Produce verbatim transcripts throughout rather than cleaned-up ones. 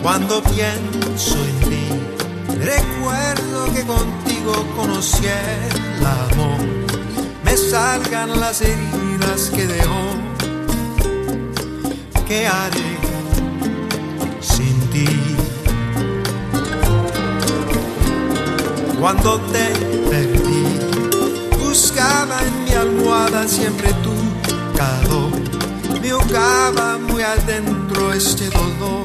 Cuando pienso en ti, recuerdo que contigo conocí el amor. Me salgan las heridas que dejó. ¿Qué haré sin ti? Cuando te perdí, buscaba en mi almohada siempre tu calor. Me ahogaba muy adentro este dolor.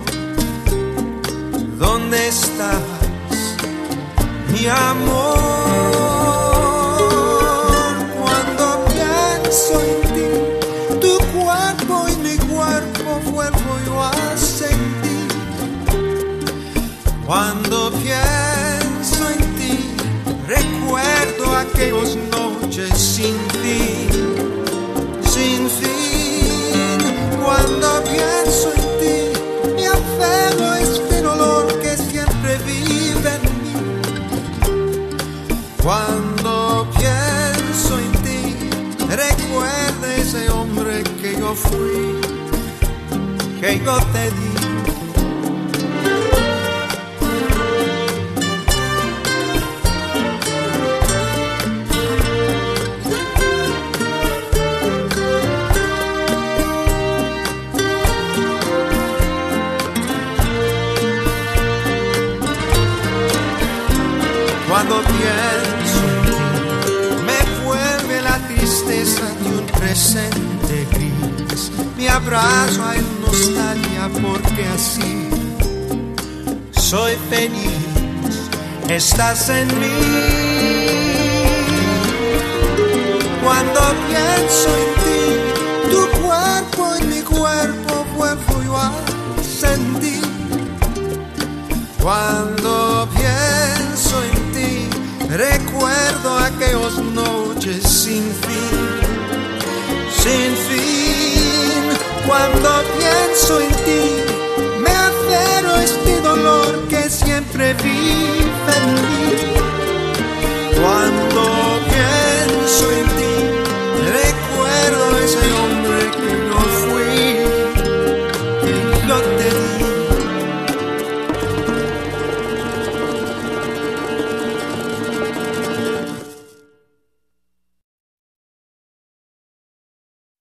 ¿Dónde estás, mi amor? Cuando pienso en ti, tu cuerpo y mi cuerpo vuelvo yo a sentir. Cuando pienso en ti, recuerdo aquellas noches sin fin, sin fin. Cuando pienso en ti, me aferro a este dolor que siempre vive en mí. Cuando pienso en ti, recuerda ese hombre que yo fui, que yo te di. Cuando pienso en ti, me vuelve la tristeza de un presente gris. Me abrazo a la nostalgia porque así soy feliz. Estás en mí. Cuando pienso en ti, tu cuerpo y mi cuerpo vuelvo yo a sentir. Cuando pienso en ti, recuerdo aquellas noches sin fin, sin fin. Cuando pienso en ti, me aferro a este dolor que siempre vi.